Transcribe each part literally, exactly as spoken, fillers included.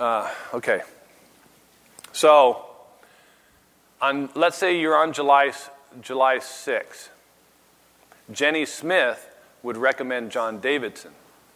Uh, okay. So, on let's say you're on July July sixth. Jenny Smith would recommend John Davidson.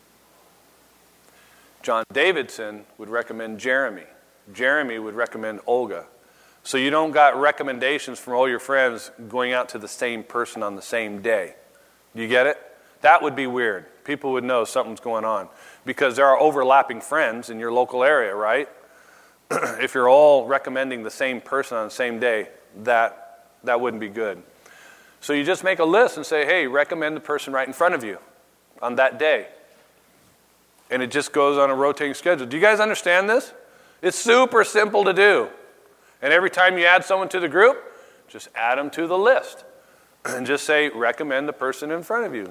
John Davidson would recommend Jeremy. Jeremy would recommend Olga. So you don't got recommendations from all your friends going out to the same person on the same day. Do you get it? That would be weird. People would know something's going on because there are overlapping friends in your local area, right? If you're all recommending the same person on the same day, that, that wouldn't be good. So you just make a list and say, hey, recommend the person right in front of you on that day. And it just goes on a rotating schedule. Do you guys understand this? It's super simple to do. And every time you add someone to the group, just add them to the list. And just say, recommend the person in front of you.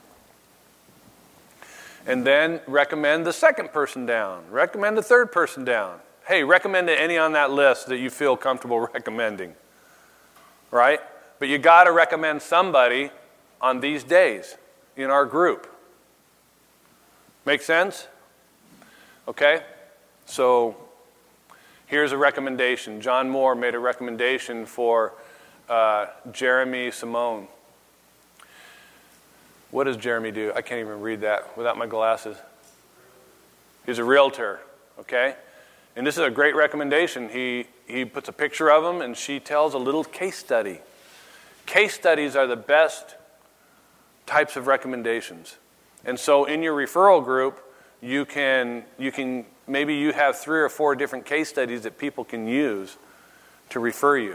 And then recommend the second person down. Recommend the third person down. Hey, recommend to any on that list that you feel comfortable recommending. Right? But you got to recommend somebody on these days in our group. Make sense? Okay? So here's a recommendation. John Moore made a recommendation for uh, Jeremy Simone. What does Jeremy do? I can't even read that without my glasses. He's a realtor, okay? And this is a great recommendation. He, he puts a picture of him, and she tells a little case study. Case studies are the best types of recommendations. And so in your referral group, you can, you can maybe you have three or four different case studies that people can use to refer you.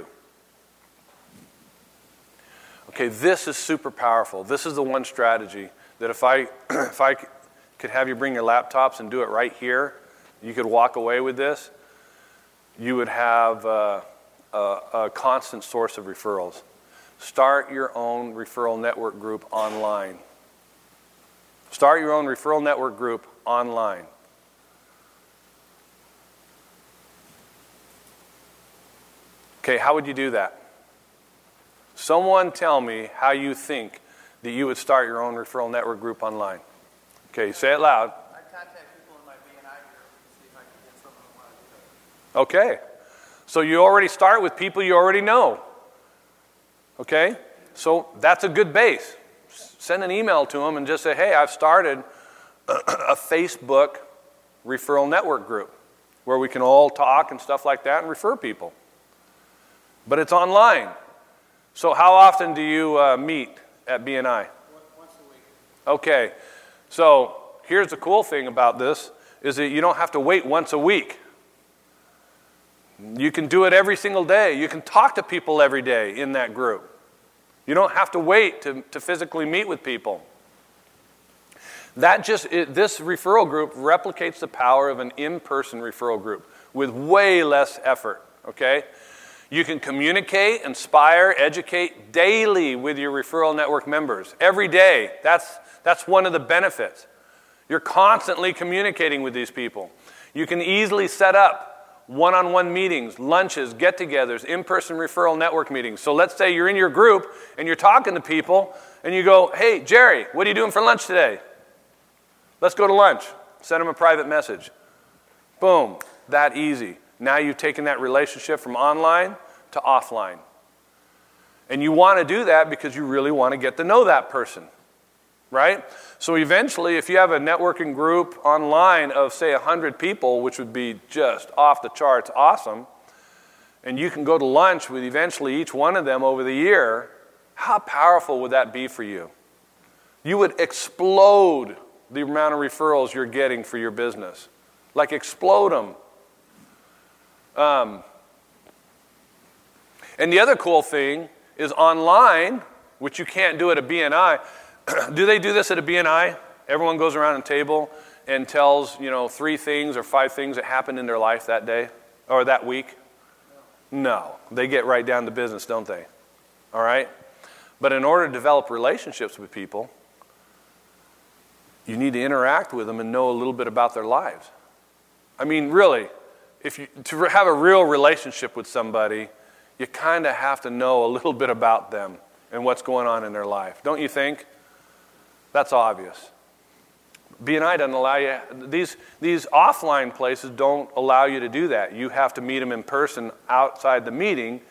Okay, this is super powerful. This is the one strategy that if I, if I could have you bring your laptops and do it right here, you could walk away with this, you would have a, a, a constant source of referrals. Start your own referral network group online. Start your own referral network group online. Okay, how would you do that? Someone tell me how you think that you would start your own referral network group online. Okay, say it loud. I contact people in my B and I group and see if I can get someone who wants to do it. Okay, so you already start with people you already know. Okay, so that's a good base. Send an email to them and just say, hey, I've started a, a Facebook referral network group where we can all talk and stuff like that and refer people. But it's online. So how often do you uh, meet at B and I? Once a week. Okay, so here's the cool thing about this is that you don't have to wait once a week. You can do it every single day. You can talk to people every day in that group. You don't have to wait to, to physically meet with people. That just it, this referral group replicates the power of an in-person referral group with way less effort, okay? You can communicate, inspire, educate daily with your referral network members. Every day. That's, that's one of the benefits. You're constantly communicating with these people. You can easily set up one-on-one meetings, lunches, get-togethers, in-person referral network meetings. So let's say you're in your group and you're talking to people and you go, hey, Jerry, what are you doing for lunch today? Let's go to lunch. Send them a private message. Boom. That easy. Now you've taken that relationship from online to offline. And you want to do that because you really want to get to know that person. Right? So eventually, if you have a networking group online of, say, one hundred people, which would be just off the charts awesome, and you can go to lunch with eventually each one of them over the year, how powerful would that be for you? You would explode the amount of referrals you're getting for your business. Like explode them. Um, and the other cool thing is online, which you can't do at a B and I. Do they do this at a B and I? Everyone goes around a table and tells, you know, three things or five things that happened in their life that day or that week? No. No. They get right down to business, don't they? All right? But in order to develop relationships with people, you need to interact with them and know a little bit about their lives. I mean, really, if you to have a real relationship with somebody, you kind of have to know a little bit about them and what's going on in their life. Don't you think? That's obvious. B and I doesn't allow you, these, these offline places don't allow you to do that. You have to meet them in person outside the meeting